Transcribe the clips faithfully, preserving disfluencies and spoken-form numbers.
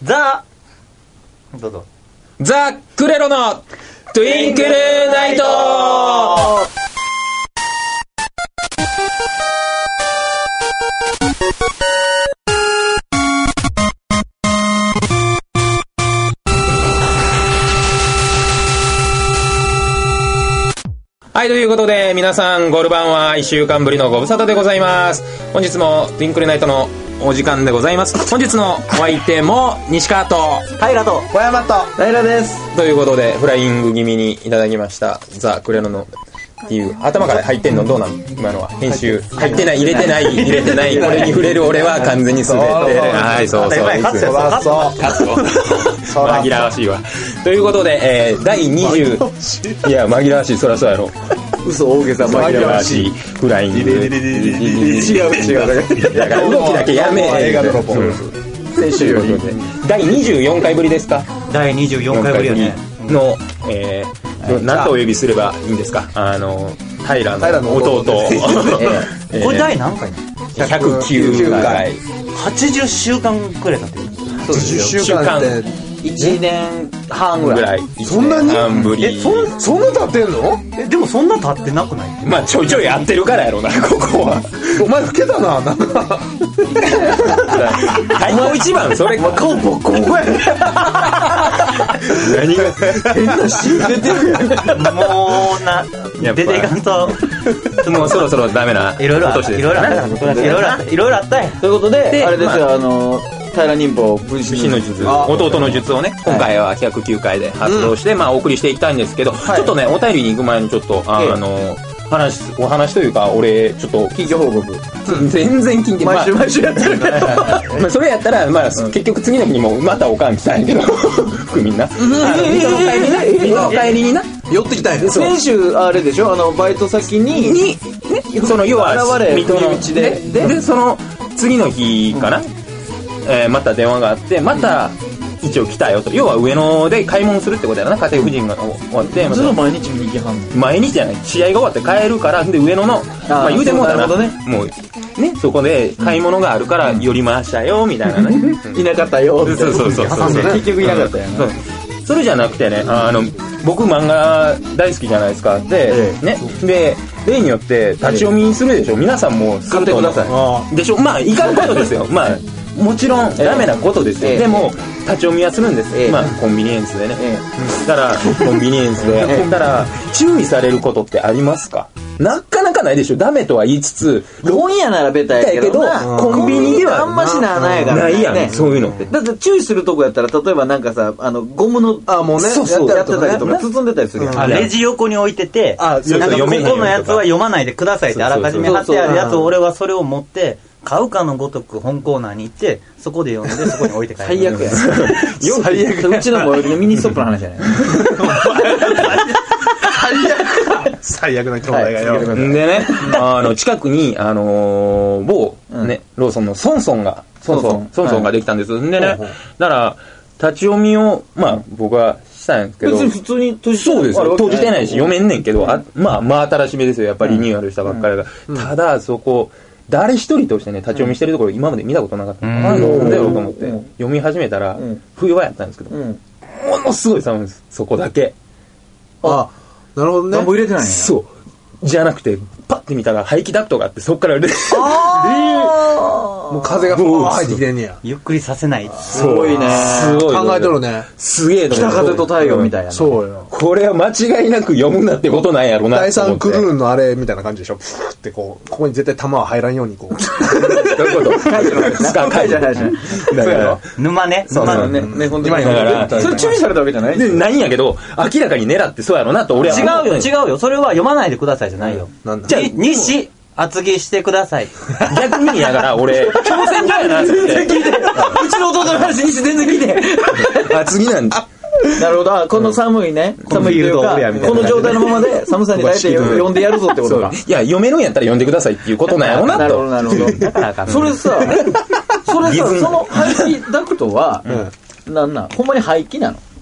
ザどうぞザ・クレロのトゥインクルナイト。はい、ということで皆さんゴルバンはいっしゅうかんぶりのご無沙汰でございます。本日もトゥインクルナイトのお時間でございます。本日のお相手も西川と平と小山と平ですということでフライング気味にいただきましたザ・クレロのっていう頭から入ってんのどうなの今のは編集入ってない入れてない入れてないこれに触れる俺は完全に滑ってはいそうそうカットよカットカット紛らわしいわということで、えー、だいにじゅういや紛らわしいそりゃそうやろ嘘大げさ紛らわしいフライング違う違うだから動きだけやめ映画のロポ先週よりだいにじゅうよんかいぶりですかだいにじゅうよんかいぶりよねの、えー、何とお呼びすればいいんですかあの平の弟これ第何回ひゃくきゅうかいはちじゅっしゅうかんくらい経ってるはちじゅっしゅうかんっていちねんはんぐらいそんなにえそんそんな経ってんのえでもそんな経ってなくないまあちょいちょいやってるからやろなここはお前老けたななんか太鼓一番それ顔ボッコボコや何が変なシーン出てるやんもうな出ていかんともうそろそろダメないろいろあったいろいろあったいろいろあったいろいろあったということであれですよあの平忍法武士の術弟の術をね今回はひゃくきゅうかいで発動してまあお送りしていきたいんですけどちょっとねお便りに行く前にちょっとあの話お話というか俺ちょっと近況報告全然聞いて毎週毎週やってるまあそれやったらまあ結局次の日にもまたおかん来たんやけど福みんな水戸の帰りな水戸の帰りにな寄ってきたんや先週あれでしょあのバイト先ににその要は現れ水戸の身内ででその次の日かなえまた電話があってまた一応来たよと要は上野で買い物するってことやな家庭婦人が終わってそれを毎日見に行きはんの毎日じゃない試合が終わって帰るからで上野のまあ言うてもうたらもうねそこで買い物があるから寄りましたよみたいなねいなかったよそうそうそうそう結局いなかったやんそれじゃなくてねあの僕漫画大好きじゃないですかでねで例によって立ち読みするでしょ皆さんも買ってくださいでしょまあいかんことですよまあもちろんダメなことですよ、ええ、でも立ち読みはするんです、ええ、まあコンビニエンスでね、ええ、だからコンビニエンスでだから注意されることってありますかなかなかないでしょダメとは言いつつ本屋ならベタやけどコンビニではあんましなないからないやん、ね、そういうのってだって注意するとこやったら例えばなんかさあのゴムのあもうねそうそうやってたりとか包んでたりするやんレジ横に置いててあなんかここのやつは読まないでくださいってあらかじめ貼ってあるやつを俺はそれを持って買うかのごとく本コーナーに行ってそこで読んでそこに置いて帰る最悪や最悪うちのもミニストップの話じゃない最悪な兄弟がよでねあの近くにあのー、某ね、うん、ローソンのソンソンがソンソンソンソンができたんです、はい、でねだから立ち読みをまあ僕はしたんですけど別に普通に閉じてそうですよ閉じてないし読めんねんけど、うん、あまあまあ新しめですよやっぱりリニューアルしたばっかりが、うん、ただそこ誰一人としてね立ち読みしてるところ今まで見たことなかったの、うん、なんだろうと思って、うん、読み始めたら、うん、冬場やったんですけど、うん、ものすごい寒いんですそこだけあなるほどね暖房入れてないんやそうじゃなくてパッて見たら排気ダクトがあってそこから出てもう風がこう入ってきてんねやゆっくりさせないすごいねすごい考えとるねすげえ北風と太陽みたいなそうよこれは間違いなく読むなってことなんやろな第三クルーンのあれみたいな感じでしょプーってこうここに絶対弾は入らんようにこうどういうこと解除ない解除ないじゃないだから沼ね沼のねね本当にだからそれ注意されたわけじゃないでないんやけど明らかに狙ってそうやろなと俺は違うよ違うよそれは読まないでくださいじゃないよじゃあ西厚着してください逆にやから俺挑戦状やなって聞いてうちの弟の話西全然聞いて厚着なんだなるほどこの寒いね寒いというかこの状態のままで寒さに耐えて読んでやるぞってことかいや読めるんやったら読んでくださいっていうことなんやろなとなるほどなるほどだからあかんそれさそれさその排気ダクトはなんなんほんまに排気なのな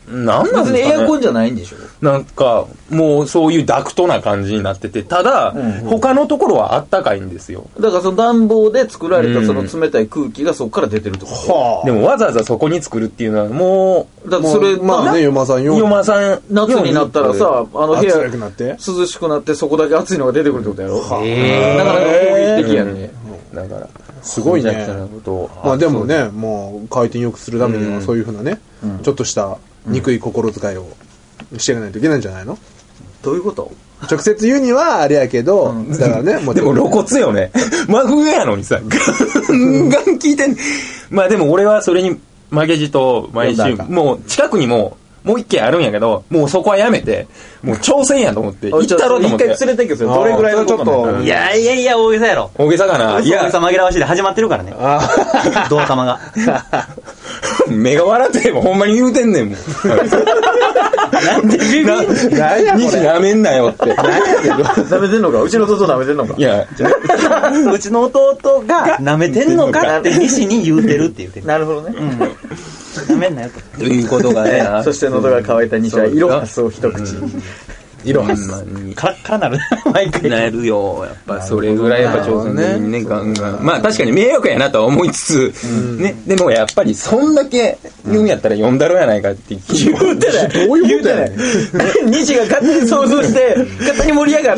なんなんですかね。 別にエアコンじゃないんでしょ。 なんか、もうそういうダクトな感じになってて、ただ、うんうん、他のところはあったかいんですよ。 だからその暖房で作られたその冷たい空気がそこから出てるってこと、 うん、でもわざわざそこに作るっていうのはもう、 だからそれ、 まあね、ヨマさんよ。 ヨマさん。 夏になったらさ、あの部屋、 くなって涼しくなってそこだけ暑いのが出てくるってことやろ。へー。だから攻撃的やね。 だから、 すごいね。まあでもね、もう回転良くするためにはそういうふうなね、うん、ちょっとした憎い心遣いをしていかないといけないんじゃないの？ どういうこと？ 直接言うにはあれやけど、うん、だからね、 もうでも露骨よね。真冬やのにさ、ガンガン聞いてん。まあでも俺はそれに負けじと毎週、もう近くにももう一軒あるんやけど、もうそこはやめて、もう挑戦やと思って、行ったろうと思って。 一回連れて行くんですよ。どれぐらいのちょっと。 いやいやいや、大げさやろ。 大げさかな。 いや、大げさ紛らわしいで始まってるからね。ドア玉が。 目が笑ってもほんまに言うてんねんもん。 なんでビビな、西舐めんなよって。 舐めてんのかうちの弟舐めてんのかいや、 うちの弟が舐めてんのかって西に言うてるって言うてる。 なるほどね。 舐めんなよと。 ということがね。 そして喉が渇いた西は色はそう一口。 色はカラッカラなる。 毎回。なるよ。やっぱそれぐらいやっぱ挑戦的にね、ガンガン。まあ確かに迷惑やなとは思いつつ、ね、でもやっぱりそんだけ言うんやったら呼んだろやないかって言うてない。 どういうことやねん。西が勝手に想像して、勝手に盛り上がって、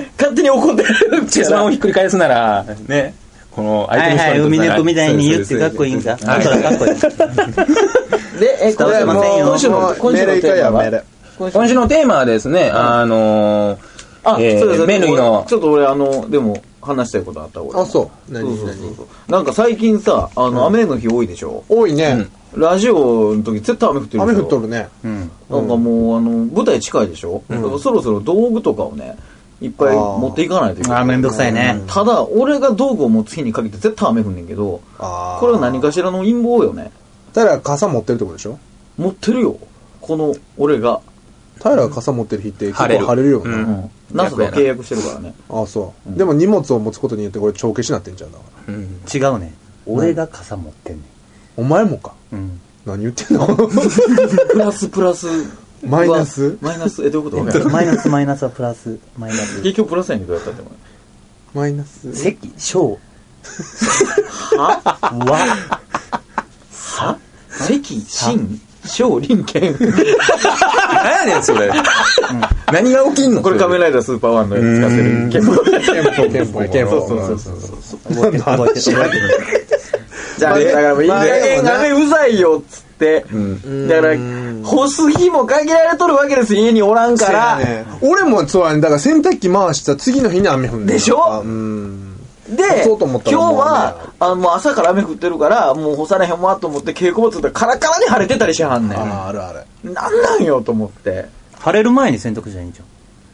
勝手に怒ってる。 チェスマンをひっくり返すなら、ね、この相手の人にとったら。はいはい、海猫みたいに言ってかっこいいんか。あんたらかっこいい。 で、え、これはもう、今週の、今週のテーマは今週のテーマはですね、あのー、 あ、えー、そうです。 麺類の。 ちょっと俺、あの、でも、話したいことあった俺。 あ、そう。 何そうそうそうそう。なんか最近さ、あの、雨の日多いでしょ？ 多いね。 ラジオの時絶対雨降ってるでしょ？ 雨降っとるね。 うん。なんかもう、あの、舞台近いでしょ？だからそろそろ道具とかをね、いっぱい持っていかないといけない。 あ、めんどくさいね。 ただ、俺が道具を持つ日にかけて絶対雨降んねんけど、これは何かしらの陰謀よね。 平傘持ってるってことでしょ？ 持ってるよ。この、俺が。 平が傘持ってる日って結構晴れるよね。うん。 ナスが契約してるからね。 ああ、そう。でも荷物を持つことによってこれ帳消しになってんじゃんだから。 違うね。俺が傘持ってんねん。 お前もか。 うん。 何言ってんの？ プラスプラス。 マイナス？ マイナス、え、どういうこと？ マイナスマイナスはプラス、マイナス。 結局プラスやねんけどやったっても。 マイナス。 積、小。 は？ わ。 は？積、新、小、林権。 何やねんそれ。何が起きんの？ これ仮面ライダースーパーワンのやつ使ってる。憲法。 憲法、憲法。 そうそうそうそう。覚えてる。覚えてる。じゃあ、だからもういいね。雨うざいよっつって。だから、干す日も限られとるわけですよ、家におらんから。 俺もそうやね。だから洗濯機回した次の日に雨降るんでしょ？で、今日は、あの、朝から雨降ってるから、もう干されへんわと思って、稽古場つったらカラカラに晴れてたりしはんねん。 ああるある。 なんなんよと思って。 晴れる前に洗濯じゃいいんじ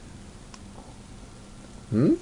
ゃん。ん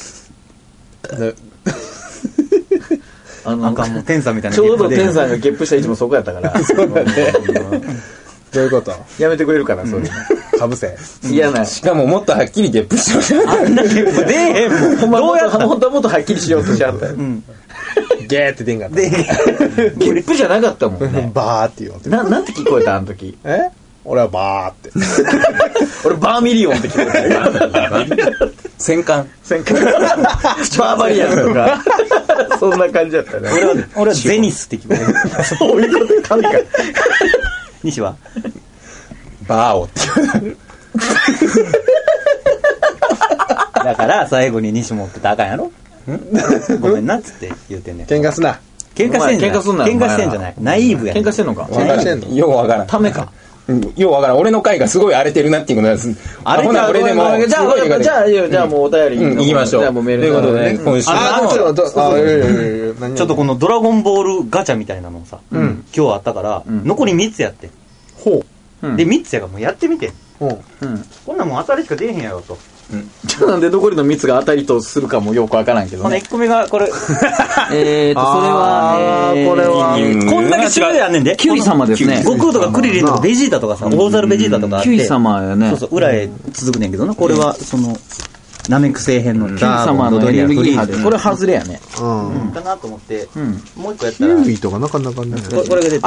あの、なんかもう天さんみたいな。 ちょうど天さんがゲップした位置もそこやったから。そうだね。 どういうこと？ やめてくれるかな、そういうの。かぶせ。 嫌な。 しかももっとはっきりゲップしてました。 あんなゲップ出えへんもん。 ほんま、どうやった本当はもっとはっきりしようとしちゃったよ。 ゲーって出んかった。 ゲップじゃなかったもんね。 バーって言われて。 な、なんて聞こえたあの時。 え？俺はバーって。 俺バーミリオンって聞こえた。 戦艦。 戦艦。バーバリアンとか。そんな感じだったね。 俺は、俺はゼニスって聞こえた。 そういうこと神か。 西はバーオって言われる。 だから最後に西持ってたらあかんやろ？ごめんなっつって言うてんねん。 喧嘩すな。 喧嘩してんじゃない。 喧嘩すんな。 喧嘩してんじゃない。ナイーブや。 喧嘩してんのか。 喧嘩してんの？ ようわからん。 ためか。 ようわからん。俺の回がすごい荒れてるなっていうことです。 あれか、俺でも。じゃあ、じゃあ、じゃあもうお便り。 うん、行きましょう。 じゃあもうメール。 ということで、今週の。ちょっとこのドラゴンボールガチャみたいなのをさ、今日あったから、残りみっつやって。 ほう。で、みっつやからもうやってみて。 ほう。 こんなんもう当たりしか出えへんやろと。 じゃあなんで残りのみっつが当たりとするかもよくわからんけどね。 このいっこめがこれ。 えーと、それは、 これは、 こんだけ種類あんねんで。 キュウリ様ですね。 悟空とかクリリンとかベジータとかさ、大猿ベジータとかあって。 キュウリ様やね。 そうそう、裏へ続くねんけどな。これは、その、 ナメック星編のキュウ様のエネルギー波でこれ外れやね。 うんかなと思ってもう一個やったキらウイとかなかなかねこれが出て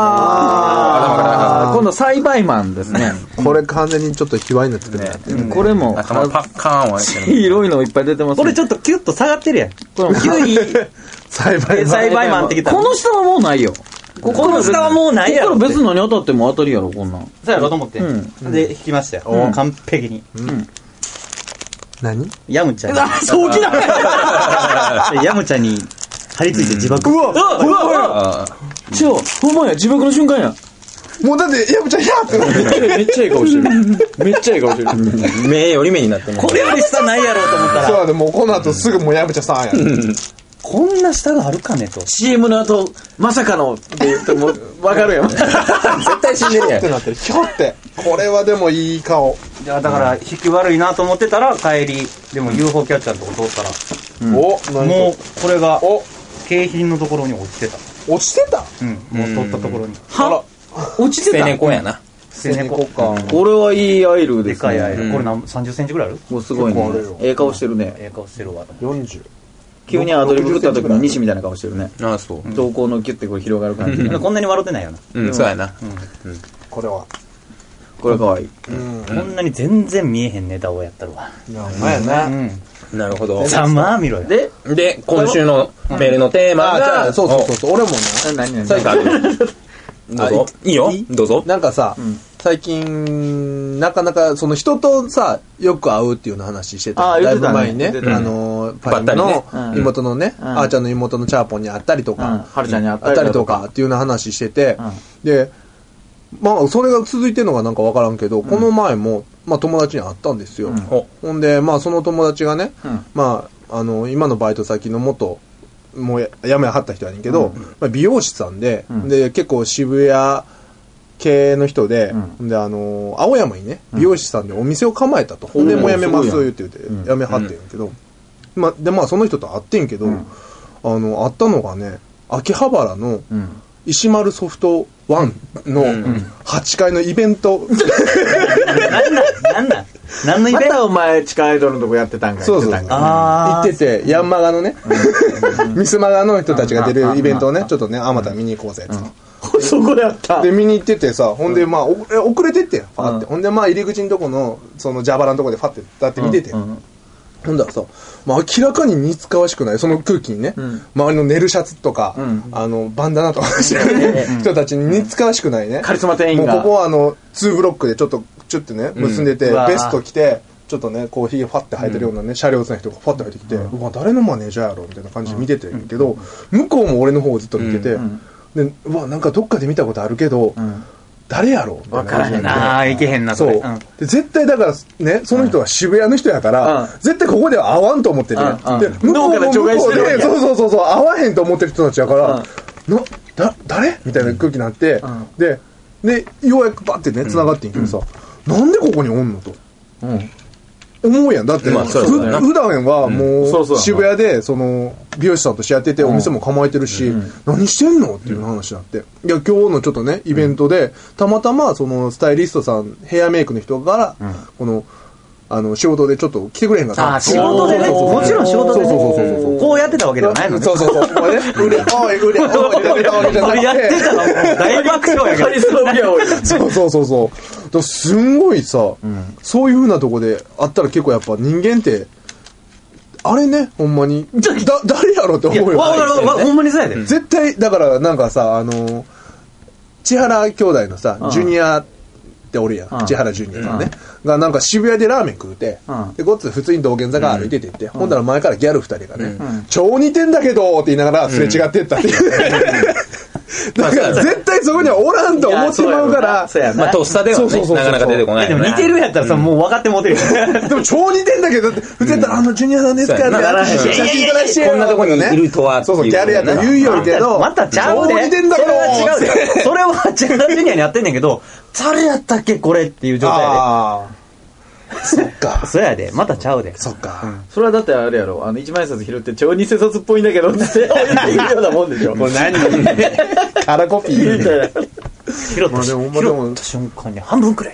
ああ今度栽培マンですね。 これ完全にちょっと卑猥になってくるね。 これも頭パッカーンはしてる。 黄色いのいっぱい出てますね。 これちょっとキュッと下がってるやんこれキウイ栽培栽培マンってきたこの下はもうないよ。 この下はもうないやろこれ別のに当たっても当たりやろこんなん。 そうやろと思ってで引きましたよ完璧に何ヤムチャあそうきだヤムチャに張り付いて自爆うわうわちょほんまや自爆の瞬間や。 もうだってヤムちゃんヒャーってなってめっちゃいい顔してる。めっちゃいい顔してる。 目より目になってね。 これより下ないやろと思ったらそうだねもうこの後すぐもうヤムちゃんさんやこんな下があるかねとシーエム の後まさかのって言っても分かるやん。 絶対死んでるやんってなってるひょってこれはでもいい顔。 いやだから引き悪いなと思ってたら帰りでも ユーフォー キャッチャーのとこ通ったらお何もうこれがお景品のところに落ちてた落ちてたうんもう取ったところには落ちて背た。 猫やな。 背猫かこれはいいアイルでですかいアイね。 ルこれ何さんじゅっセンチぐらいあるもうすごいね結構あるよ。 ええ顔してるね。 ええ顔してるわよんじゅう急にアドリブ振った時の西みたいな顔してるね。 ああ、そう。 瞳孔のギュッてこう広がる感じ。 こんなに笑ってないよなうん、そうやな。 これはこれかわいい。 こんなに全然見えへんネタをやったるわいやお前やななるほど。 さあまあ見ろよで、 で、今週のメールのテーマあじゃが、 あそうそうそうそう俺もね何何最後ある。どうぞ。いいよ。どうぞ。 なんかさ、最近なかなかその人とさよく会うっていうような話してただいあー言ってたねぶ前にね言ってたあのパイばったりねの妹のねうんあーちゃんの妹のチャーポンに会ったりとうんかはるちゃんに会った会ったりとりとかかっていうような話しててうんでまあそれが続いてるのかなんか分からんけどこの前もまあ友達に会ったんですよおほんでまあその友達がねうんまああの今のバイト先の元もうや辞めはった人やねんけど、まあ、美容師さんで、 うんで結構渋谷系の人で、 うであの青山にね美容師さんでお店を構えたと、ほんでもう辞めますすごいやん言って言って辞めはってんやけど、まあ、でまあその人と会ってんけど、 んあの会ったのがね秋葉原のうん石丸ソフトワンのはちかいのイベント、 なんなんなんなん何のイベントまたお前地下アイドルのとこやってたんかそうそう言ってたんかあ行っててヤンマガのねミスマガの人たちが出るイベントをねちょっとねあまた見に行こうぜっつってそこでやったで見に行っててさほんでまあおえ遅れてってんファーってほんでまあ入り口のとこのその蛇腹のとこでファって立って見ててうんうんほんだらさ、まあ、明らかに似つかわしくないその空気にね、 ん周りのネルシャツとか、 うんあのバンダナとかしてる人たちに似つかわしくないねカリスマ店員がもうここはあのツーブロックでちょっとちょっとね結んでて、 うわーベスト着てちょっとねこうひげファって生えてるようなね、車両な人がファって入ってきて、うわ誰のマネージャーやろみたいな感じで見ててんけど、向こうも俺の方をずっと見てて、でうわなんかどっかで見たことあるけど、 ん誰やろみたいな感じになってああいけへんなそう、 れんで絶対だからねその人は渋谷の人やから、 うん絶対ここでは会わんと思ってて、 うんうんで向こうも脳から除外向こうしてるわけでそうそうそうそう会わへんと思ってる人たちやから、なだ誰みたいな空気になって、 んででようやくバッてね繋がってんけどさ、なんでここにおんのとうん思うやんだって、 まあそうふだよな普段はもそうそうう渋谷でその美容師さんとしてやっててお店も構えてるし、何してんのっていう話になって、いや今日のちょっとねイベントでたまたまそのスタイリストさんヘアメイクの人から、このあの仕事でちょっと来てくれへんかったあー仕事でねもちろん仕事でねそうそうそうそうそうこうやってたわけではないのねそうそうそうこれね腕おい腕おいってやってたわけじゃなそれやってくてたのもう大爆笑やけどカリスマ美容そうそうそうそうだからすんごいさ、そういう風なとこであったら結構やっぱ人間ってあれねほんまにだ誰やろって思うよわわわわほんまにそうやで絶対だからなんかさあの千原兄弟のさ、 うんジュニアっておるやん、 うん千原ジュニアがね、がなんか渋谷でラーメン食うて、 うんでごっつ普通に道玄坂歩いててって、ほんだら前からギャル二人がね、超似てんだけどって言いながらすれ違ってったっていう、だから絶対そこにはおらんと思ってまうからそうやなまあ、とっさではね、 そうそうそうそうなかなか出てこないよね。 でも似てるやったらさもう分かってもうてるよでも超似てんだけどって普通やったら、あのジュニアさんですかってそうやな写真撮らしてよこんなとこにいるとはそうそうギャルやと言うよりけどまたちゃうで超似てんだけどそれは違うでそれは千原ジュニアにやってんねんけど誰やったっけこれっていう状態ああそっかでそやでまたちゃうでそっか、 それはだってあれやろあの一万円札拾って超偽札っぽいんだけどって言って言うようなもんでしょこれ何カラコピーみたいな拾ったまあでも拾った瞬間に半分くらいやってくる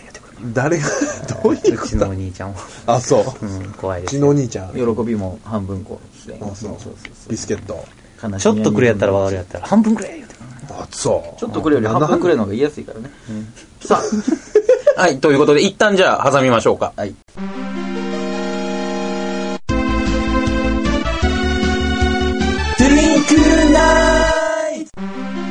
誰がどういううちのお兄ちゃんはあそう、 うん、怖いですうちのお兄ちゃん喜びも半分こしてあそうビスケットちょっとくれやったら分かるやったら半分くれ言うてあそうちょっとくれより半分くれるのが言いやすいからね、うん、さあはいということで一旦じゃあ挟みましょうか。 はいドリンクナイト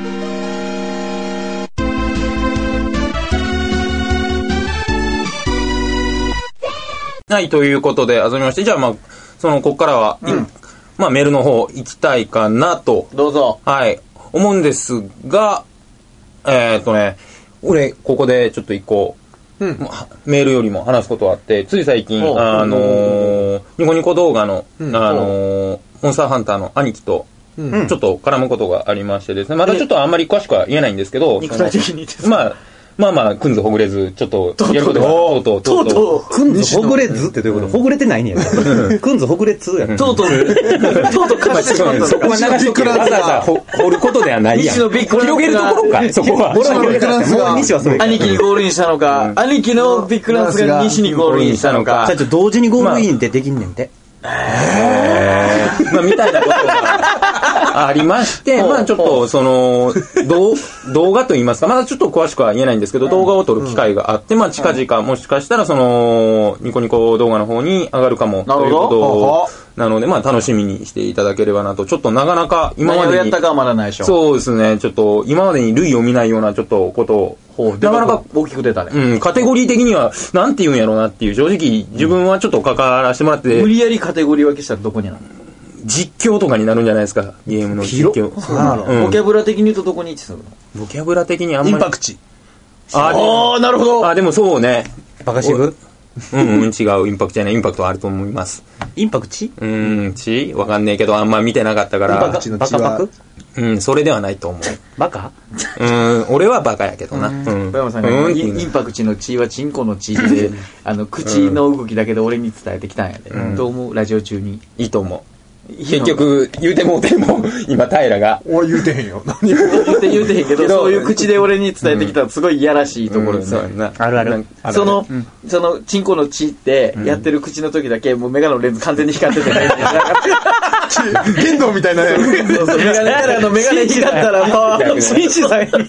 はいということで挟みましてじゃあまあそのここからは、うん、まあメールの方行きたいかなとどうぞはい思うんですがえー、っとね俺ここでちょっと一個、うん、メールよりも話すことがあってつい最近あのー、ニコニコ動画の、うん、あのー、モンスターハンターの兄貴とちょっと絡むことがありましてですねまだちょっとあんまり詳しくは言えないんですけど肉体的にですまあまあまあくんずほぐれずちょっとやることがとうとうとうとうくんずほぐれずってどういうことほぐれてないねやくんずほぐれつやとうとうとうとう貸してしまったそこは流しとけわざわざ掘ることではないやん広げるところかそこは西はそれ兄貴にゴールインしたのか兄貴のビッグランスが西にゴールインしたのかちょっと同時にゴールインってできんねんてえー、まあみたいなことがありましてまあちょっとその動画といいますかまだちょっと詳しくは言えないんですけど動画を撮る機会があってまあ近々もしかしたらそのニコニコ動画の方に上がるかもということなのでまあ楽しみにしていただければなとちょっとなかなか今までに何をやったかはまだないでしょそうですねちょっと今までに類を見ないようなちょっとことをなかなか大きく出たねうんカテゴリー的にはなんて言うんやろうなっていう正直自分はちょっと関わらせてもらって無理やりカテゴリー分けしたらどこになるの実況とかになるんじゃないですかゲームの実況そうなの、うん、ボキャブラ的に言うとどこに位置するのボキャブラ的にあんまりインパクチああなるほどあでもそうねバカシブうん、うん、違うインパクトじゃないインパクトはあると思いますインパクチうんチわかんねえけどあんま見てなかったからバカバカバクうんそれではないと思うバカうん俺はバカやけどな小山さんが、うん、インパクチのチはチンコのチであの口の動きだけで俺に伝えてきたんやで、うん、どう思うラジオ中にいいと思う結局言うてもうても今平が俺言うてへんよ何言うて言うてへんけどそういう口で俺に伝えてきたらすごいいやらしいところですね、うんうん、 あるあるその、うん、そのチンコの血ってやってる口の時だけもうメガネのレンズ完全に光っててね剣道みたいなねそうそうメガネからのメガネ光ったらもう紳士さんキー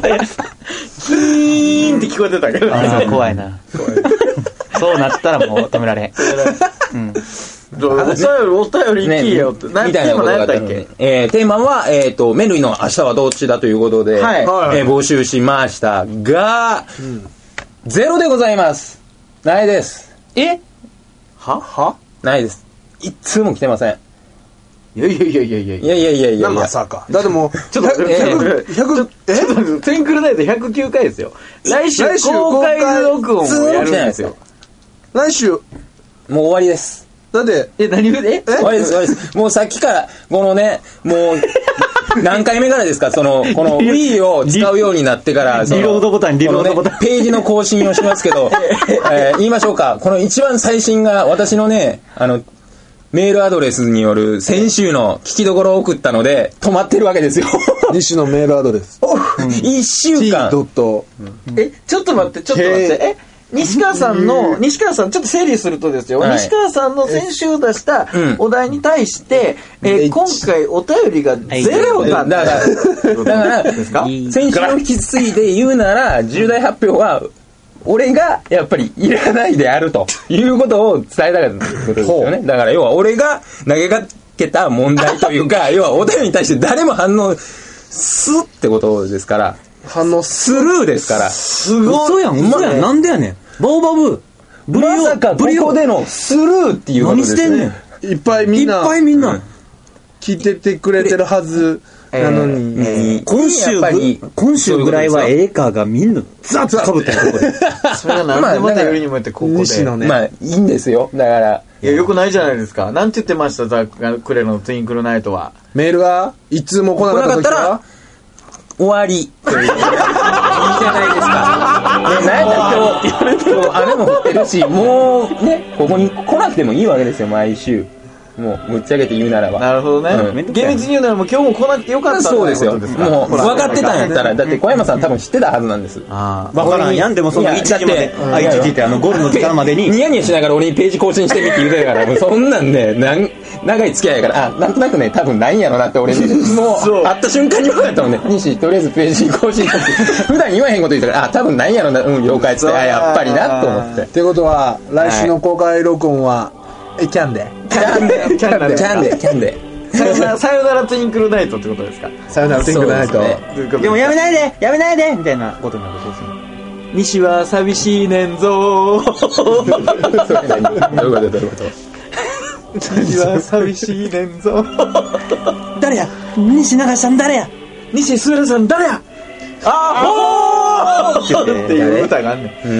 ンって聞こえてたけどあ怖いな怖いそうなったらもう止められへんうんお便り、お便り聞けよって。 みたいなことがあったっけえー、テーマは、えっ、ー、と、麺類の明日はどっちだということで、はいえー、募集しましたが、うん、ゼロでございます。ないです。 えははないです。いつも来てません。 いやいやいやいやいやいやいやいやいやまさか。だってもう、 ちょっと、えー、ひゃく、えちょっと、テンクルナイトひゃくきゅうかいですよ。来週、公開録音をやるんですよ。 来週、もう終わりです。 だって、 え、何言うえ終わりです、終わりです。もうさっきから、このね、もう、何回目からですか、その、この Wii を使うようになってから、 リロードボタン、リロードボタン。 ね、ページの更新をしますけど、えー、言いましょうか、この一番最新が、私のね、あの、メールアドレスによる先週の聞きどころを送ったので、止まってるわけですよ。 西のメールアドレス。 一週間。 T. え、ちょっと待って、ちょっと待って。え西川さんの、西川さん、ちょっと整理するとですよ、はい、西川さんの先週出したお題に対して、うん、えー、今回お便りがゼロだった。 だから、だから先週を引き継いで言うなら、重大発表は、俺がやっぱりいらないであるということを伝えたかったことですよね。だから要は俺が投げかけた問題というか、要はお便りに対して誰も反応すってことですから、 反応スルーですから。 すごい。嘘やん、嘘やん。なんでやねん。バオバブ。 ブリオ、まさかここでのスルーっていうことですね。 何してんねん。 いっぱいみんな。 いっぱいみんな。 聞いててくれてるはずなのに。えーえー、今週ぐ、今週ぐらいはエーカーがみんなザッと被ってるとこで。 それが何でまたよりにもよってここで。西のね。 まあいいんですよ。だから。 いや、よくないじゃないですか。なんて言ってました、ザ・クレのツインクルナイトは。 メールがいつも来なかった時は終わり。いいじゃないですか。ね、なんだ今日、今日雨も降ってるし、もうね、ここに来なくてもいいわけですよ、毎週。 もう、ぶっちゃけて言うならば。 なるほどね。 うん厳密に言うならもう今日も来なくてよかったそうですよ。もう、 という分ことかってたんやったら、だって小山さん多分知ってたはずなんです。 ああ。 わからんやん。でもそのいちじまで、あ、いちじってあのゴールの時間までに。 ニヤニヤしながら俺にページ更新してみって言うてたから、もうそんなんね、なん長い付き合いやから、あ、なんとなくね、多分ないんやろなって俺に、もう、会った瞬間に分かったもんね。西、とりあえずページ更新して普段言わへんこと言ったから、あ、多分ないんやろな、うん、了解っつって、あ、やっぱりな、と思って。 ってことは、来週の公開録音は、え、キャンで。 キャンで、キャンで、キャンで、キャンで。 さよなら、さよならトゥインクルナイトってことですか。 さよならトゥインクルナイト。 でもやめないでやめないでみたいなことになるそうですね。 西は寂しいねんぞそれ何どういうことどういうこと西は寂しいねんぞ誰や西流さん誰や西すらさん誰やあーほーっていう歌があんねん。 う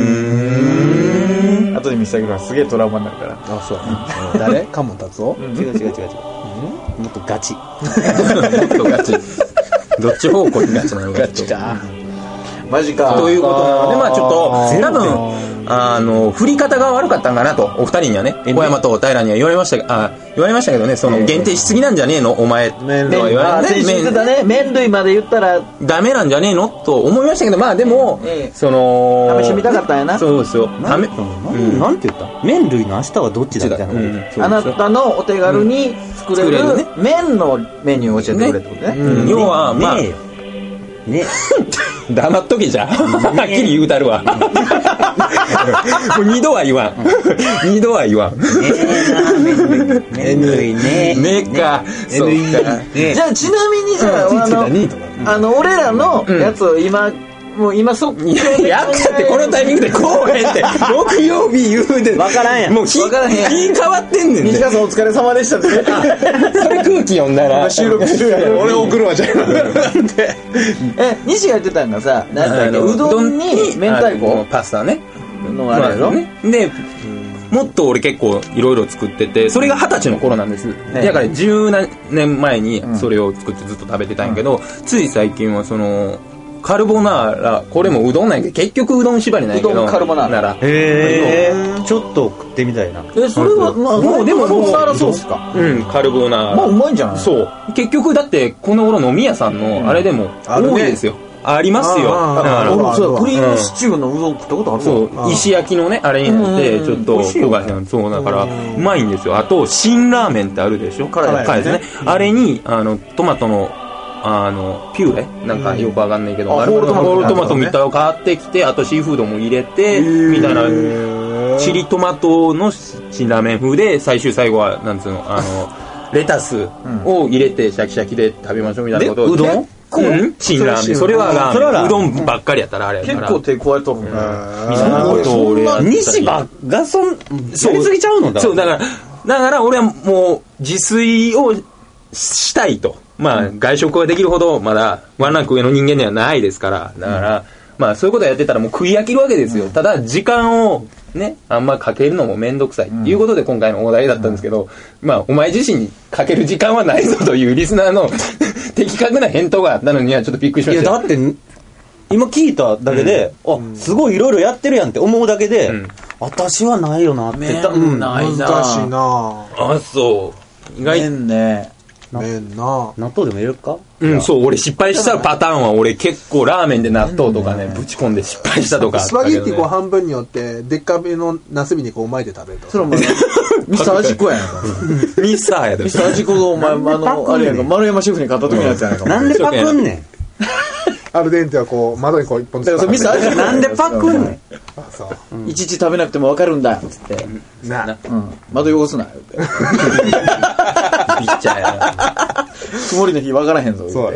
ーん。 後で見せてあげるからすげえトラウマになるから。 あ、そう。誰カモン達夫違う違う違う違う。もっとガチ。 もっとガチ。どっち方向にガチなのか。ガチか。 マジか。 ということなので、まあちょっと、多分、あの、振り方が悪かったんかなと、お二人にはね、小山と平には言われましたが、あ、言われましたけどね、その、限定しすぎなんじゃねえのお前、とは言われあ、先週言ってたね、麺類まで言ったら、 ダメなんじゃねえのと思いましたけど、まあでも、その、 試してみたかったんやな。 そうですよ。 なんて言った麺類の明日はどっちだみたいなこと。 あなたのお手軽に作れる麺のメニューを教えてくれってことね。 要は、まあ、 ね黙っとけじゃはっきり言うたるわもう二度は言わん二度は言わんねえ麺類ねねえかそうかじゃあちなみにじゃああのあの俺らのやつを今もう今そっいややったってこのタイミングでこうへんって木曜日言うで分からんやんもう日変わってんねんね西川さんお疲れ様でしたってそれ空気読んだら収録中やから俺送るわじゃんえ西が言ってたんがさ何だっけうどんに明太子パスタねのあれやろでもっと俺結構いろいろ作っててそれが二十歳の頃なんですだから十何年前にそれを作ってずっと食べてたんやけどつい最近はそのカルボナーラこれもうどんなんやけど結局うどん縛りなんやけどうどんカルボナーラへえちょっと食ってみたいなえそれはまあもうでもカルボナーラソースかうんカルボナーラまあうまいんじゃないそう結局だってこの頃飲み屋さんのあれでも多いですよありますよそうクリームシチューのうどん食ったことあるそう石焼きのねあれになってちょっと焦がしなそうだからうまいんですよあと辛ラーメンってあるでしょ辛いですねあれにあのトマトのあのピューレなんかよくわかんないけど、うん、あれホールトマト、ホールトマトみたいなの買ってきてあとシーフードも入れてみたいなチリトマトの辛ラーメン風で最終最後はなんつうのあのレタスを入れてシャキシャキで食べましょうみたいなことをうどんうん辛ラーメンそれはラーメンうどんばっかりやったらあれやから結構手加えとるねみたいなことを俺やったり西ばがそんやりすぎちゃうのだそうだからだから俺はもう自炊をしたいとまあ、外食はできるほどまだワンランク上の人間ではないですからだから、うん、まあそういうことやってたらもう食い飽きるわけですよ、うん、ただ時間をねあんまかけるのもめんどくさいっていうことで今回のお題だったんですけど、うん、まあお前自身にかける時間はないぞというリスナーの的確な返答があったのにはちょっとびっくりしましたいやだって今聞いただけで、うん、あすごいいろいろやってるやんって思うだけで、うん、私はないよなって言った、 うん、ないな難しいなあそう意外麺ね麺な納豆でも入れるかうんそう俺失敗したパターンは俺結構ラーメンで納豆とかねぶち込んで失敗したとかスパゲッティこう半分によってでっかめのナスビにこう巻いて食べるとそれもミスター味子やんかミスターやでミスター味子がお前あのあれやんか丸山シェフに買った時のやつやないかなんでパクんねんアルデンテはこう窓にこう一本ずつミスター味子なんでパクんねんあそういちいち食べなくても分かるんだっつってな窓汚すなってビッチャーやな曇りの日分からへんぞそう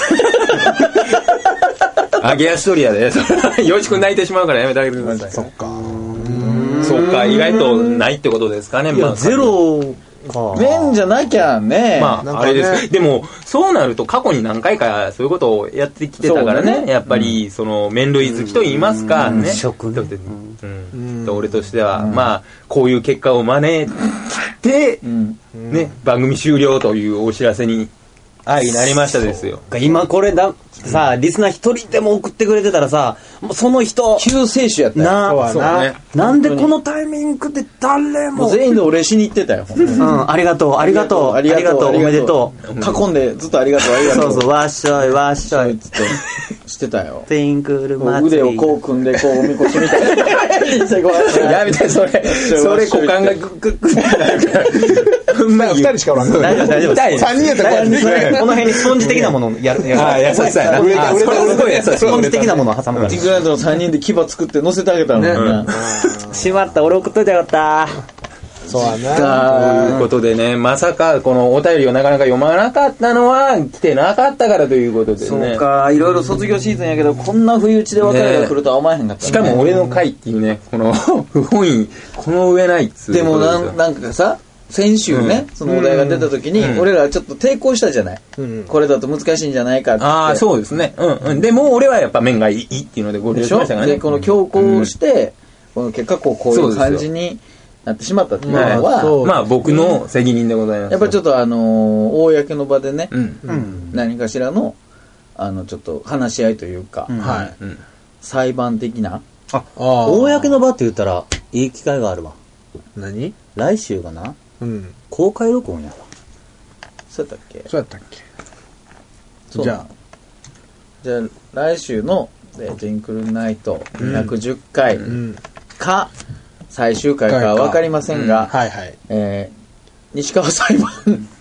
揚げ足取りやでよしく泣いてしまうからやめてあげてくださいそっかそっか意外とないってことですかねいやゼロか麺じゃなきゃねまああれですでもそうなると過去に何回かそういうことをやってきてたからねやっぱりその麺類好きと言いますかね食ね俺としてはまあこういう結果を招いてね番組終了というお知らせに愛になりましたですよ。 今これだ、さあ、リスナー一人でも送ってくれてたらさ、もうその人、 救世主やったよ。 なそうやな。 なんでこのタイミングで誰も。 もう全員でお礼しに行ってたよ。 うん、ありがとう、ありがとう、ありがとう、おめでとう。 囲んでずっとありがとう、ありがとう。 そうそう、わっしょい、わっしょい。 つってしてたよ。 ティンクル祭腕をこう組んで、こう、おみこしみたいな。 やめて、それ、それ股間がグッグッグッってなるから。 なんか二人しかおらんから。 大丈夫、大丈夫。 三人やったらこうやってこの辺にスポンジ的なものをやる。 ああ、優しさやな。 売れた、売れた、売れた。 スポンジ的なものを挟むから。 ティンクランドのさんにんで牙作って乗せてあげたのにな。 しまった、俺送っといてよかった。 そうやな。 ということでね、まさかこのお便りをなかなか読まなかったのは来てなかったからということでね。 そうか、いろいろ卒業シーズンやけど、こんな不意打ちで別れが来るとは思えへんかったね。 しかも俺の回っていうね、この不本意、この上ないっつう。 でもなん、なんかさ、先週ね、そのお題が出た時に、俺らちょっと抵抗したじゃない。これだと難しいんじゃないかって。 ああ、そうですね。うんうん。でも俺はやっぱ麺がいいっていうのでご了承しましたからね。 で、この強行して、この結果こう、こういう感じになってしまったっていうのは、 まあ僕の責任でございます。 やっぱりちょっとあの、公の場でね、 うん何かしらの、あの、ちょっと話し合いというか、 はい。 裁判的な。 あ、公の場って言ったら、いい機会があるわ。 何？ 来週がな、 うん。 公開録音やわ。 そうやったっけ？ そうやったっけ？ そうじゃあ。 じゃあ、来週の、えージンクルナイトにひゃくじゅっかいか、最終回かわかりませんが、 はいはい。 えー西川裁判。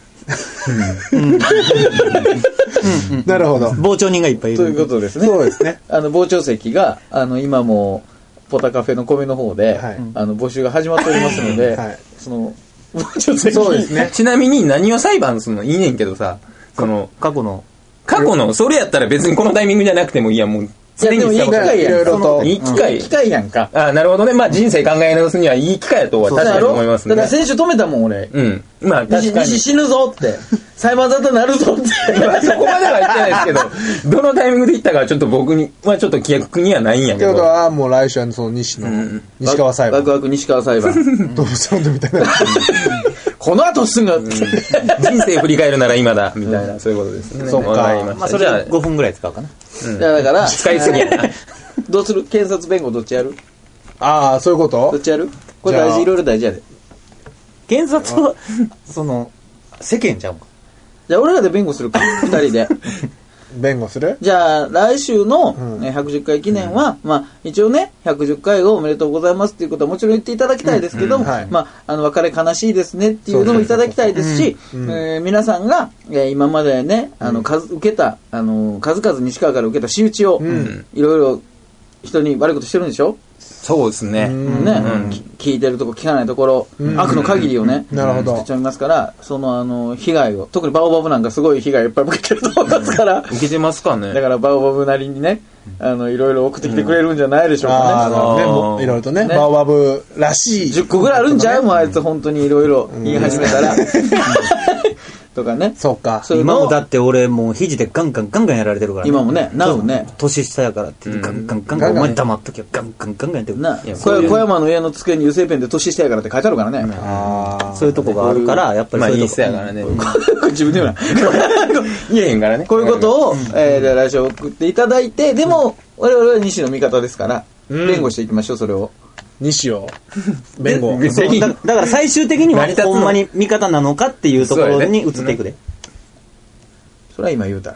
なるほど。 傍聴人がいっぱいいる。 ということですね。 そうですね。 あの、傍聴席が、あの、今も、ポタカフェの米の方で、 はいあの、募集が始まっておりますので、 はいその、傍聴席そうですね。 ちなみに何を裁判するのいいねんけどさ、その、 過去の。 過去の、それやったら別にこのタイミングじゃなくてもいいや、もう、 いや、でもいい機会やん。 いろいろといい機会いい機会やんか。 ああ、なるほどね。まあ人生考え直すにはいい機会だとは確かに思いますね。 だから先週止めたもん、俺。 うん。まあ確西かに。 西死ぬぞって。裁判沙汰なるぞって。 まあそこまでは言ってないですけど、どのタイミングで言ったかちょっと僕に、まあちょっと記憶にはないんやけど。 ってことは、もう来週はその西の、西川裁判。 ワクワク西川裁判。 動物ランドみたいな。 この後すぐ、 人生振り返るなら今だ、みたいな、そういうことですね。 そうかわかりました。 まあそれはごふんぐらい使うかな。 いやだから、 使いすぎやな。 どうする検察弁護どっちやるああ、そういうこどっと？ ちやるこれ大事、 じゃあいろいろ大事やで。 検察は、その、世間ちゃうか。 じゃあ俺らで弁護するか、二人で。 弁護する？ じゃあ来週のうんえーひゃくじゅっかい記念は、まあ一応ね、ひゃくじゅっかいをおめでとうございますっていうことはもちろん言っていただきたいですけど、 うんはいまあ、あの、別れ悲しいですねっていうのもいただきたいですし、 うんうんえー皆さんが、えー今までね、あの、数、受けた、あの、数々西川から受けた仕打ちを、 んいろいろ人に悪いことしてるんでしょそうですね。 んね、き聞いてるとこ聞かないところ、 うん悪の限りをね、 なるほど作っちゃいますから、そのあの、被害を、特にバオバブなんかすごい被害いっぱい受けてると思いますから、 受けてますかね。 だからバオバブなりにね、あの、いろいろ送ってきてくれるんじゃないでしょうああ、なるかね。 ほどねもう。いろいろとね、 ねバオバブらしい。 じゅっこぐらいあるんちゃうもうあいつ本当にいろいろ言い始めたら。とかね。 そうか。 そういうのを今もだって俺もう肘でガンガンガンガンやられてるから、 今もね、なおね。 年下やからって言ってガンガンガンガン、お前黙っときゃガンガンガンガンやってる。 な、 いや小そういう小山の家の机に油性ペンで年下やからって書いてあるからね。 ああ。 そういうとこがあるから、やっぱりまあいいそういうとこ。 人やからね。 自分で言うな。 言えへんからね。 こういうことを、えー、じゃあ来週送っていただいて、でも、我々は西の味方ですから、弁護していきましょう、それを。 西尾、弁護。 そうだだから最終的には成り立つのほんまに味方なのかっていうところに移っていくで。 それは今言うたら。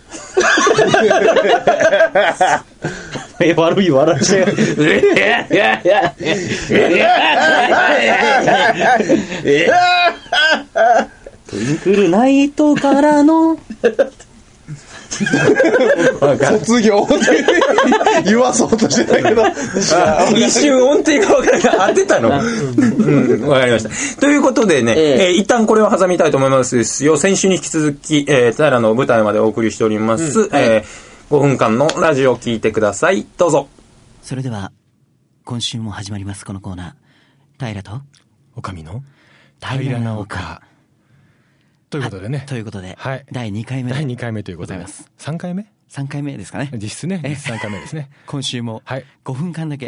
え、悪い笑っちゃう。トゥインクルナイトからの卒業って言わそうとしてたけど。 一瞬音程が分からなかった。当てたのうん、わかりました。ということでね、 えええー一旦これを挟みたいと思いますですよ。先週に引き続き、えー、平の舞台までお送りしております。 うんはいえー、ごふんかんのラジオを聞いてください。どうぞ。 それでは今週も始まりますこのコーナー、平とおかみの平の丘ということでね。 ということで、 はいだいにかいめだいにかいめということで。 ございます。 さんかいめさんかいめですかね。 実質ね。 えさんかいめですね。 今週もはいごふんかんだけ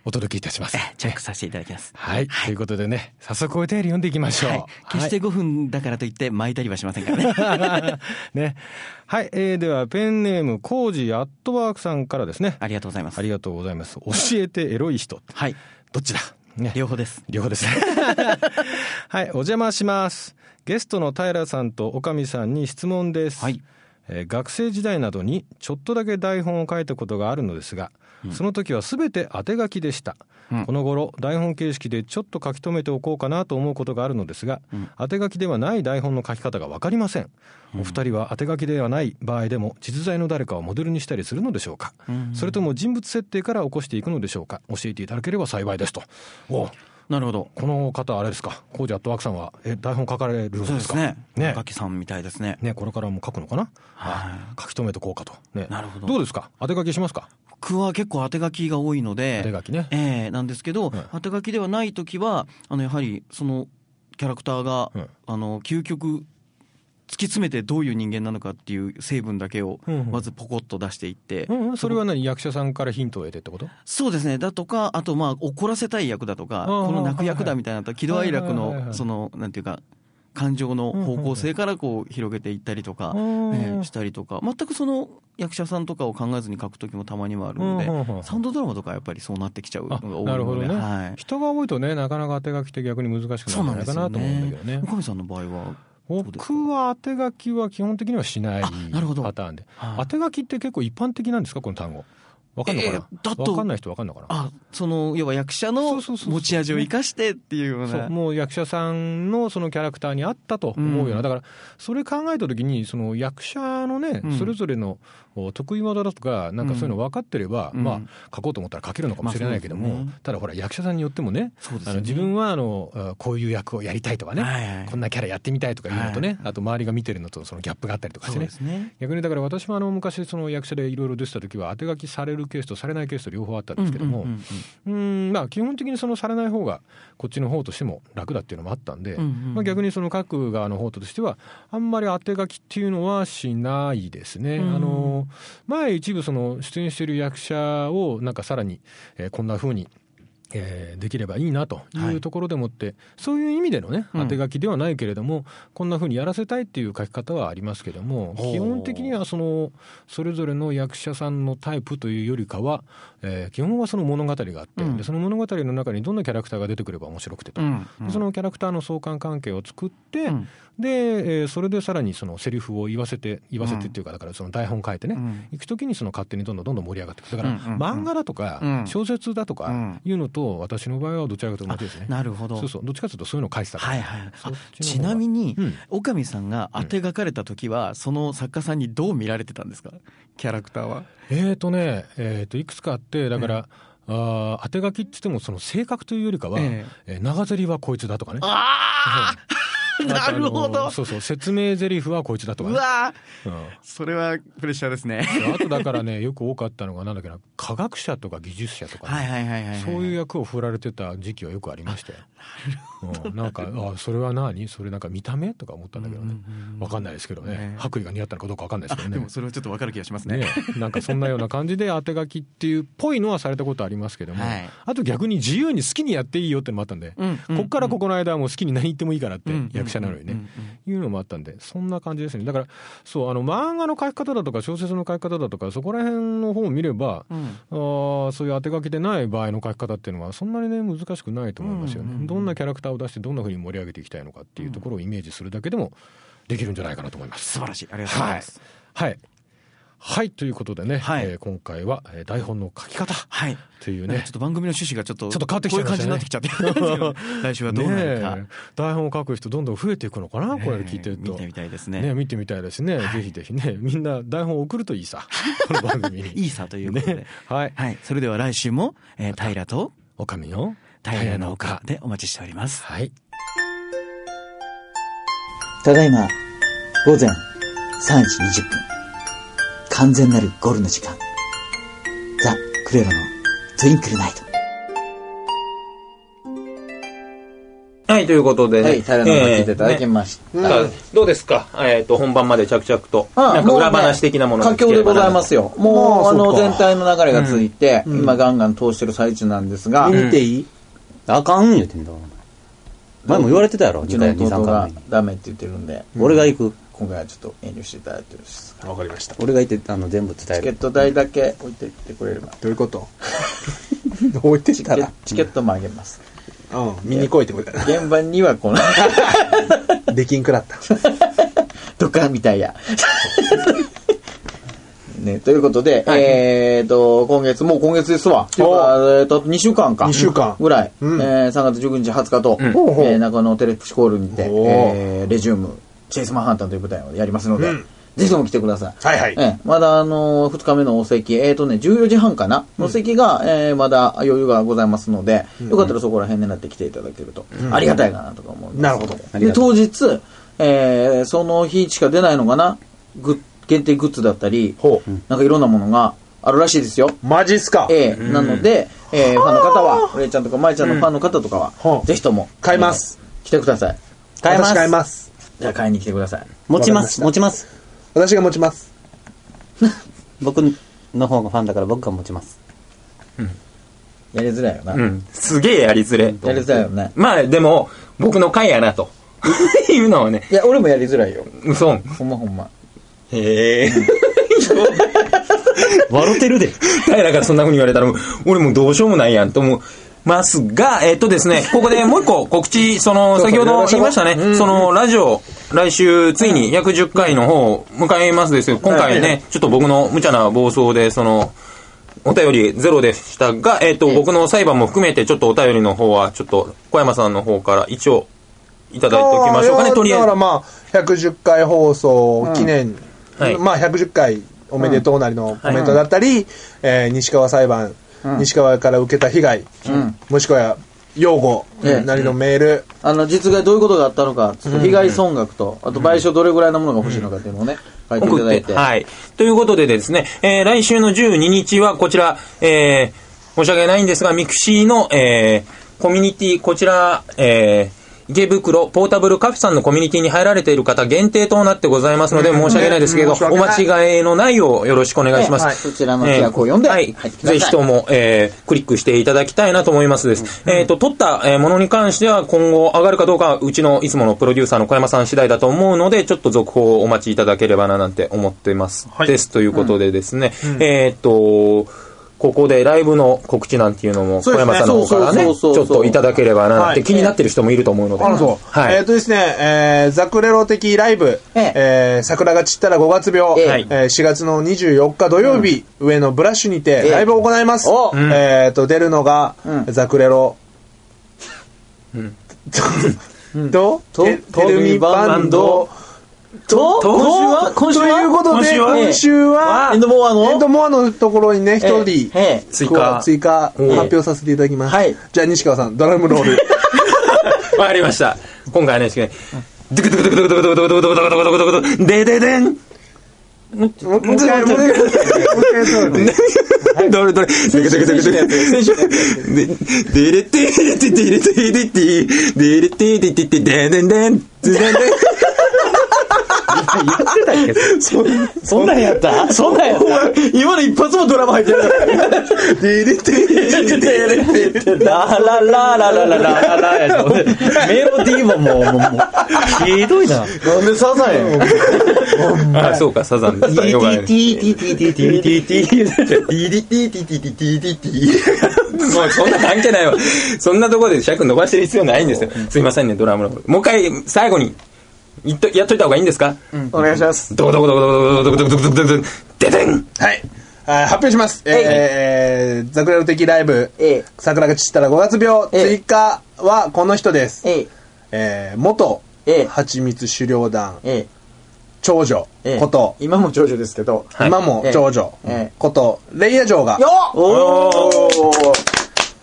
お届けいたします。 チェックさせていただきます。 はい。はい、ということでね、早速お便り読んでいきましょう。はい、 決してごふんだからといって巻いたりはしませんからね。 ね。はい、えー、ではペンネームコージアットワークさんからですね。 ありがとうございます。 ありがとうございます。教えてエロい人。 はい。 どっちだ、 ね、両方です。 両方です。はい、お邪魔します。ゲストの平さんとおかみさんに質問です。はい。えー、学生時代などにちょっとだけ台本を書いたことがあるのですが、うん、その時はすべて当て書きでした、うん、この頃台本形式でちょっと書き留めておこうかなと思うことがあるのですが、うん、当て書きではない台本の書き方が分かりません、うん、お二人は当て書きではない場合でも実在の誰かをモデルにしたりするのでしょうか、うん、それとも人物設定から起こしていくのでしょうか、教えていただければ幸いですと。おなるほど。 この方あれですか、コージアットワークさんはえ台本書かれるんですか。そうですね。ね、書きさんみたいですね。 ね、これからも書くのかな。はい。書き留めとこうかと。ね。 なるほど。 どうですか。当て書きしますか。 僕は結構当て書きが多いので。 当て書きね。 ええー、なんですけど、うん、当て書きではないときはあのやはりそのキャラクターが、うん、あの究極突き詰めてどういう人間なのかっていう成分だけをまずポコッと出していって、 うんうん、それは何、役者さんからヒントを得てってこと。 そうですね。だとかあとまあ怒らせたい役だとか、この泣く役だみたいな喜怒哀楽のそのなんていうか感情の方向性からこう広げていったりとか、えー、したりとか、全くその役者さんとかを考えずに書く時もたまにはあるので、サウンドドラマとかやっぱりそうなってきちゃうのが多いので。 なるほどね、 はい、 人が多いとね、なかなか当て書きって逆に難しくなるんじゃないかなと思うんだけどね。 岡部さんの場合は僕は当て書きは基本的にはしないパターンで、当て書きって結構一般的なんですか、この単語。わかんのかな、えー、だとわかんない人わかんのかな。 あ、その要は役者の持ち味を生かしてっていうような。 そう、もう役者さんのそのキャラクターに合ったと思うような、うん、だからそれ考えたときにその役者のね、うん、それぞれの得意技だとかなんかそういうの分かってれば、うん、まあ書こうと思ったら書けるのかもしれないけども、まあね、ただほら役者さんによっても ね, そうですね、あの自分はあのこういう役をやりたいとかね、はいはい、こんなキャラやってみたいとかいうのとね、はいはい、あと周りが見てるのとそのギャップがあったりとかして ね, ね逆にだから私もあの昔その役者でいろいろ出てた時は当て書きされるケースとされないケースと両方あったんですけども、うんうんうんうん、まあ基本的にそのされない方がこっちの方としても楽だっていうのもあったんで、うんうんまあ、逆にその書く側の方としてはあんまり当て書きっていうのはしないですね、うん、あの前一部その出演している役者をなんかさらに、えー、こんな風にえー、できればいいなというところでもって、はい、そういう意味でのね当て書きではないけれども、うん、こんな風にやらせたいっていう書き方はありますけども、基本的にはそのそれぞれの役者さんのタイプというよりかは、えー、基本はその物語があって、うん、でその物語の中にどんなキャラクターが出てくれば面白くてと、うんうん、そのキャラクターの相関関係を作って、うん、で、えー、それでさらにそのセリフを言わせて言わせてっていうか、だからその台本書いてね、うん、行くときにその勝手にどんどんどんどん盛り上がっていく。だから、うんうんうん、漫画だとか小説だとかいうのと、私の場合はどちらかというと同じですね。 なるほど。 そうそう、どっちかというとそういうのを書いてたから、はいはい、 ちなみに、うん、岡見さんが当て書かれた時は、うん、その作家さんにどう見られてたんですか、キャラクターは。 えーとね、えーといくつかあって、だから、うん、あ当て書きって言ってもその性格というよりかは、えー、長ゼリはこいつだとかね。 ああなるほど。 そうそう、説明台詞はこいつだとか、ね、 うわ、うん、それはプレッシャーですね。 あとだからね、よく多かったのがなんだっけな、科学者とか技術者とか、ね、はいはいはいはい、そういう役を振られてた時期はよくありましたよ。うん、なんかあそれは何それなんか見た目とか思ったんだけどね、分かんないですけどね、白衣が似合ったのかどうか分かんないですけどね。 でもそれはちょっと分かる気がしますね。 ね、なんかそんなような感じで当て書きっていうっぽいのはされたことありますけども、はい、あと逆に自由に好きにやっていいよってのもあったんで、うん、こっからここの間はもう好きに何言ってもいいからって、うん、役者なのにね、うんうんいうのもあったんで、そんな感じですね。だからそう、あの漫画の書き方だとか小説の書き方だとかそこら辺の本を見れば、うん、あそういう当て書きでない場合の書き方っていうのはそんなにね難しくないと思いますよね、うんうんうん、どんなキャラクターを出してどんな風に盛り上げていきたいのかっていうところをイメージするだけでもできるんじゃないかなと思います。 素晴らしい、ありがとうございます。 はい、はいはい、ということでね、はい、えー、今回は、えー、台本の書き方というね、 はい、ちょっと番組の趣旨がちょっとちょっと変わってきちゃいましたね。 こういう感じになってきちゃって来週はどうなるか、ね、 台本を書く人どんどん増えていくのかな、これ聞いてると、 見てみたいですね。 ね、見てみたいですね、はい、ぜひぜひね、みんな台本を送るといいさ、この番組にいいさということで、ね、はい、はい、それでは来週も、えー、平とおかみの平の丘でお待ちしております。 はい。 ただいま午前さんじにじゅっぷん、完全なるゴルの時間。ザ・クレロのトゥインクルナイト。 はい、ということでね。 はい、平野が聞いていただきました。 えーね、どうですか、えっと、本番まで着々と。なんか裏話的なものが佳境でございますよ。もう、あの、全体の流れがついて、うん、今ガンガン通してる最中なんですが。 見ていい？あかん言うてんだ。前も言われてたやろ、 うちの弟がダメって言ってるんで。 俺が行く。 今回はちょっと遠慮していただいてるんですわかりました。 俺が行って、あの、全部伝える。 チケット代だけ置いていってくれれば。 どういうこと置いてったらチケットもあげます。 うん、見に来いってことだな。 現場には来ない。 できんくらった。 とかみたいや。ね、ということで、はい、えーと、今月、もう今月ですわ。えーと、にしゅうかんか。 にしゅうかん。 ぐらい。うん、えー、さんがつじゅうくにち、はつかと、うん、えー、中野テレプシコールにて、えー、レジューム、チェイスマンハンターという舞台をやりますので、うん、ぜひとも来てください。 はいはい。 えー、まだあのー、ふつかめのお席、えーとね、じゅうよじはんかなの席が、うん、えー、まだ余裕がございますので、うん、よかったらそこら辺狙って来ていただけると、うん、ありがたいかなとか思います。 なるほど。 で、当日、えー、その日しか出ないのかなグ限定グッズだったり、なんかいろんなものがあるらしいですよ。 マジっすか。 えー、なので、えー、ファンの方は、おれいちゃんとかまいちゃんのファンの方とかは、ぜひとも買います。 来てください。 買います。 私買います。 じゃあ買いに来てください。 持ちます。持ちます。 私が持ちます。 僕の方がファンだから僕が持ちます。 うん。やりづらいよな。 うん。すげえやりづれ。 やりづらいよね。 まあでも、僕の回やなと。いうのはね。 いや、俺もやりづらいよ。 嘘。 ほんまほんま。 へえ。 笑ってるで。 平がそんな風に言われたら、俺もうどうしようもないやんと思う。ますが、えっとですね、ここでもう一個告知、その、先ほど言いましたね、その、ラジオ、来週、ついにひゃくじゅっかいの方を迎えますですよ。今回ね、ちょっと僕の無茶な暴走で、その、お便りゼロでしたが、えっと、僕の裁判も含めて、ちょっとお便りの方は、ちょっと、小山さんの方から一応、いただいておきましょうかね、とりあえず。 だからまあ、ひゃくじゅっかい放送記念、はい、まあ、ひゃくじゅっかいおめでとうなりのコメントだったり、うんはい、えー、西川裁判、うん、西川から受けた被害、うん、もしくは擁護なりのメール、うん、 あの実害どういうことがあったのか、ちょっと被害総額と、あと賠償どれぐらいのものが欲しいのかっていうのをね、書いていただいて、 はい、ということでですね、えー、来週のじゅうににちはこちら、えー、申し訳ないんですがミクシーの、えー、コミュニティこちら、えー池袋ポータブルカフェさんのコミュニティに入られている方限定となってございますので申し訳ないですけど、お間違いのないようよろしくお願いします。 はい、そちらの規約を読んで、えー、はいぜひとも、えー、クリックしていただきたいなと思いますです。うん、えっ、ー、と、撮ったものに関しては今後上がるかどうかはうちのいつものプロデューサーの小山さん次第だと思うので、ちょっと続報をお待ちいただければななんて思ってます。はい、です。ということでですね、うん、えっ、ー、と、ここでライブの告知なんていうのも小山さんの方からねちょっといただければなって気になってる人もいると思うので、 あのそう、はい、えっ、ー、とですね、えー、ザクレロ的ライブ、えーえー、桜が散ったらごがつ病、えーえー、しがつのにじゅうよっか土曜日、うん、上野ブラッシュにてライブを行います、えーえー、と出るのが、うん、ザクレロ、うん、とテルミバンドと今週は今週はということで今週はエンドモアのエンドモアのところにね一人追加追加発表させていただきます。じゃあ西川さんドラムロール。 わかりました。今回はねドゥクドゥクドゥクドゥクドゥクドゥクドゥクドゥクドゥクドゥクドゥクドゥクドゥクデデデン。もう一回もう一回もう一回どれどれデレデレデレデレデレデレデレデレデレデデンデンデデン言ってたっけそ, そんなんやったそんなんやった今の一発もドラマ入ってるデレデレデレデラララララララララやメロディーももうもうひどいな。 なんでサザンやあそうかサザンですよ。 ティティティティティティティティティティティティティティティティもうそんな関係ないわ。そんなところで尺伸ばしてる必要ないんですよ。すいませんねドラムのもう一回最後にやっとやっといた方がいいんですか。 お願いします。 どこどこどこどこどこどこどこどこどこどこででん。 はい発表します。えーザクレロ的ライブ桜が散ったらごがつ病追加はこの人です。え元はちみつ狩猟団長女こと今も長女ですけど今も長女ことレイヤ嬢がおお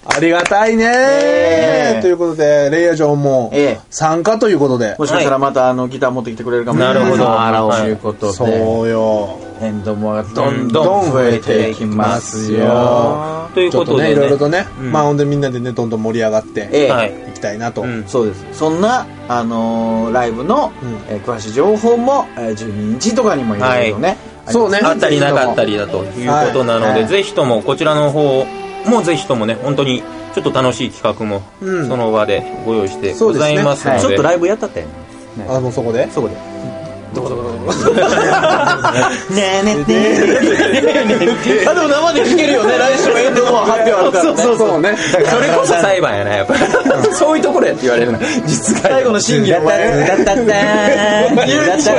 ありがたいね、えー、ということでレイヤージョンも参加ということで、 もしかしたらまたあのギター持ってきてくれるかもしれない。 なるほど。 あら、ということで、 そうよ、 エンドモアがどんどん増えていきますよ。 ということでね、 いろいろとね、うん、まあほんでみんなでねどんどん盛り上がっていきたいなと、 えーうん、そうです。そんなあのー、ライブの、うん、えー、詳しい情報も、えー、じゅうににちとかにもいろいろね、 はい、そうね、 あったりなかったりだということなので、はいはい、ぜひともこちらの方もぜひともね、本当にちょっと楽しい企画もその場でご用意してございますので、 ちょっとライブやったってね、 あのそこでそこでどこどこどこねえねえねえ、あでも生で聞けるよね。来週はエンドモア発表あるからね。 そうそうね、 それこそ裁判やな、やっぱそういうところやって言われるの、実最後の審議の前ダッダッダーダッダッダ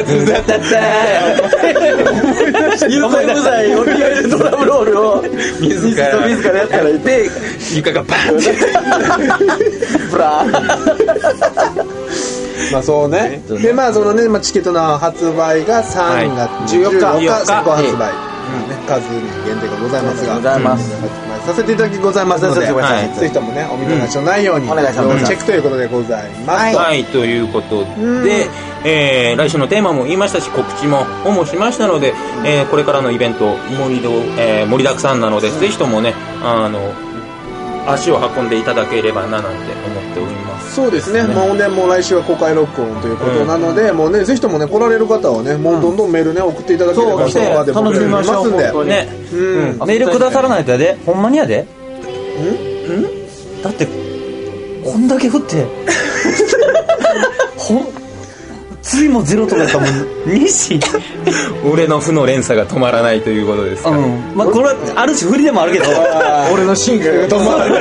ー有罪無罪を決めるドラムロールを自ら自らやったらいて、 床がバーンってブラーまあそうね。でまあそのね、まあ、チケットの発売がさんがつじゅうよっか、はい、先行発売、うんね、数に限定がございますが、 ございます、 させていただきございますので、はい、ぜひともねお見逃しのないように、うん、お願いします。チェックということでございます。 はい、はい、ということで、えー、来週のテーマも言いましたし、告知ももしましたので、えー、これからのイベント盛りど、えー、盛りだくさんなので、うん、ぜひともねあの足を運んでいただければななんて思っております。 そうですね。ね、もうね、もう来週は公開録音ということなので、うん、もうね、ぜひともね、来られる方はね、もうどんどんメールね、送っていただければ、 そう、来て、楽しみましょう。 んで。 ね、 うん。メールくださらないとやで、ほんまにやで。ん？ん？だって、こんだけ降って、ほん、ついもゼロとかやったもん、西俺の負の連鎖が止まらないということですか、ね、 うん、まあこれはある種不利でもあるけど俺の進化が止まらない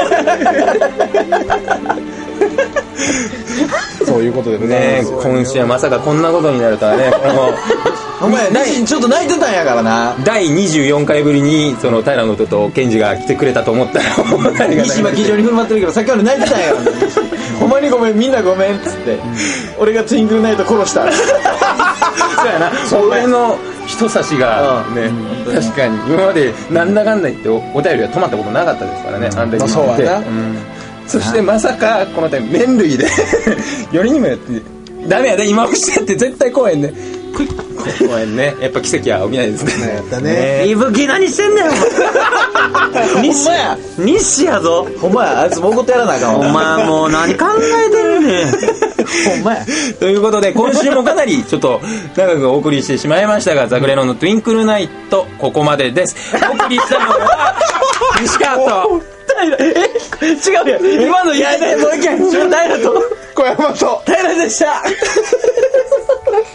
そういうことでね、今週はまさかこんなことになるとはねお前ちょっと泣いてたんやからな。 だいにじゅうよんかいぶりにその平野ととケンジが来てくれたと思ったら西今気丈に振る舞ってるけど、さっきまで泣いてたんやからねほんまにごめん、みんなごめんっつって、うん、俺がツインクルナイト殺したそうやな、俺の人差しがね、うん、確かに今までなんだかんだ言って お, お便りが止まったことなかったですからね、うん、あんだけそうやな、うん、 そしてまさかこの度麺類でよりにもよってダメやで、今押してって絶対怖いね怖いね、やっぱ奇跡は起きないですね。 やったね。 いぶき何してんだよお前西や西やぞ、 ほんまや、あいつもう怒ってやらなあかんわ。 お前もう何考えてるねんほんまや。 ということで今週もかなりちょっと長くお送りしてしまいましたが、ザグレロのトゥインクルナイトここまでです。お送りしたのは西川とえ違うよ、今のやいないもう一回平と小山と平でした